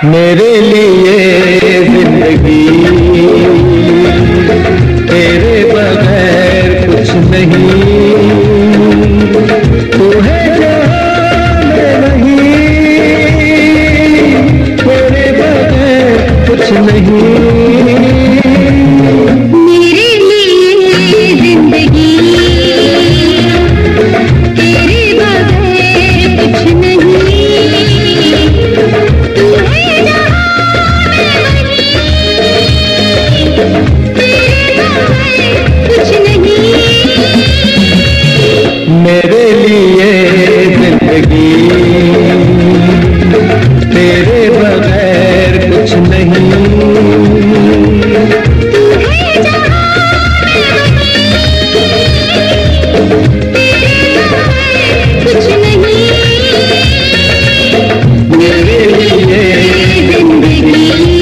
मेरे लिए जिंदगी तेरे बगैर कुछ नहीं, तू है जहां मैं नहीं, तेरे बगैर कुछ नहीं। मेरे लिए जिंदगी तेरे बगैर कुछ नहीं, तू है जहां मैं नहीं, तेरे बगैर कुछ नहीं। मेरे लिए जिंदगी तेरे बगैर कुछ नहीं, तू है जहां मैं नहीं, तेरे बगैर कुछ नहीं। मेरे लिए जिंदगी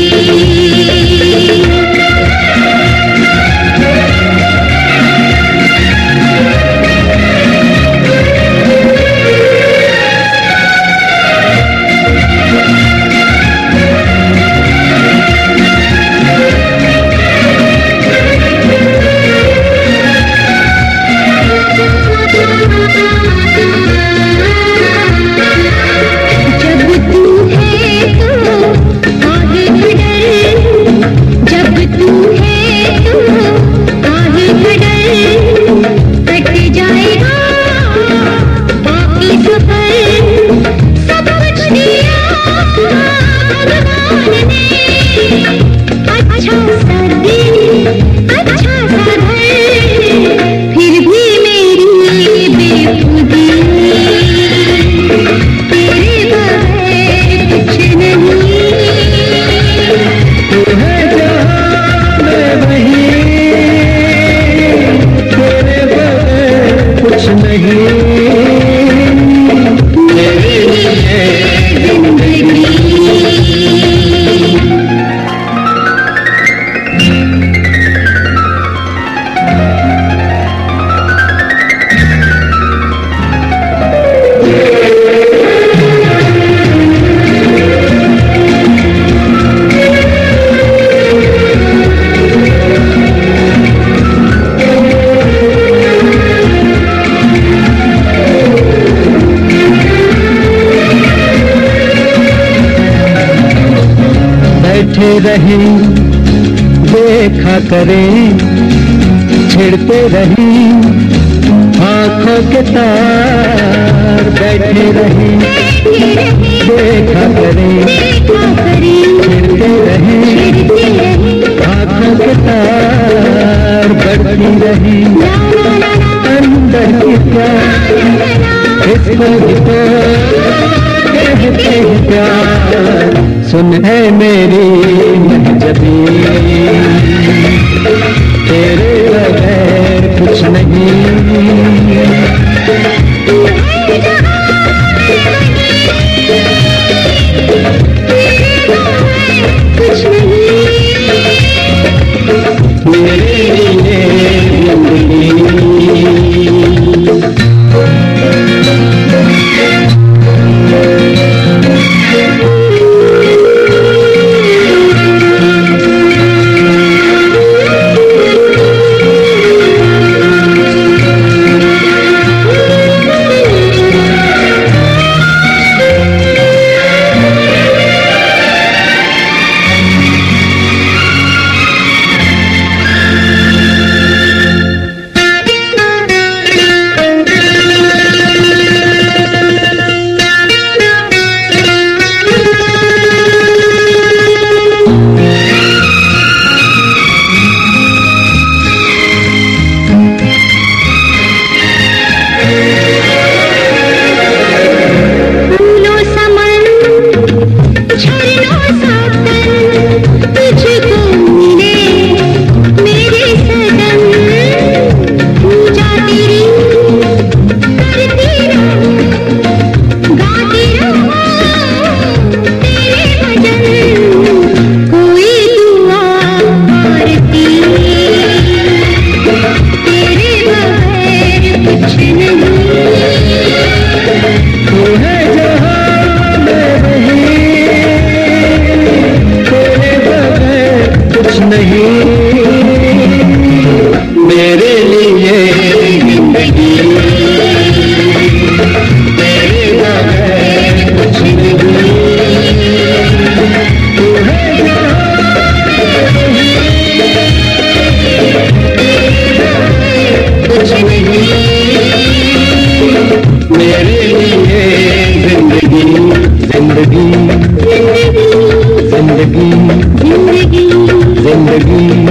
बैठे रहें देखा करें, छिड़ते रहें आँखों के तार। बैठे रहें देखा करें, छिड़ते रहें आँखों के तार। बढ़ती रहें अंदर की प्यार, इसको भी तो कहते हैं प्यार। सुन है मेरी महजबी तेरे बगैर कुछ नहीं, कुछ नहीं। मेरे लिए जिंदगी जिंदगी